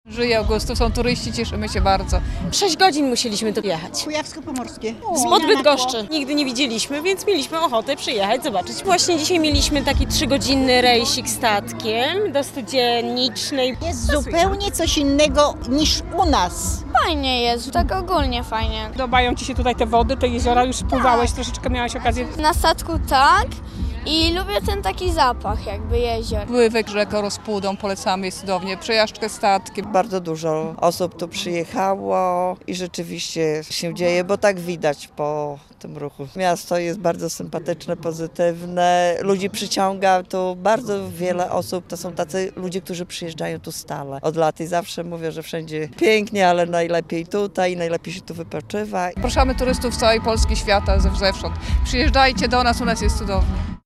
Żyje Augustów, są turyści, cieszymy się bardzo. 6 godzin musieliśmy tu jechać. Kujawsko-Pomorskie. Spod Bydgoszczy. Nigdy nie widzieliśmy, więc mieliśmy ochotę przyjechać, zobaczyć. Właśnie dzisiaj mieliśmy taki 3-godzinny rejsik statkiem do Studziennicznej. Jest zupełnie coś innego niż u nas. Fajnie jest, tak ogólnie fajnie. Podobają Ci się tutaj te wody, te jeziora? Już pływałeś, troszeczkę miałaś okazję. Na statku tak i lubię ten taki zapach jakby jezior. Pływek rzeką Rozpudą polecamy, jest cudownie. Przejażdżkę statkiem. Bardzo dużo osób tu przyjechało i rzeczywiście się dzieje, bo tak widać po tym ruchu. Miasto jest bardzo sympatyczne, pozytywne, ludzi przyciąga tu bardzo wiele osób. To są tacy ludzie, którzy przyjeżdżają tu stale od lat i zawsze mówię, że wszędzie pięknie, ale najlepiej tutaj, najlepiej się tu wypoczywa. Zapraszamy turystów z całej Polski, świata, zewsząd. Przyjeżdżajcie do nas, u nas jest cudownie.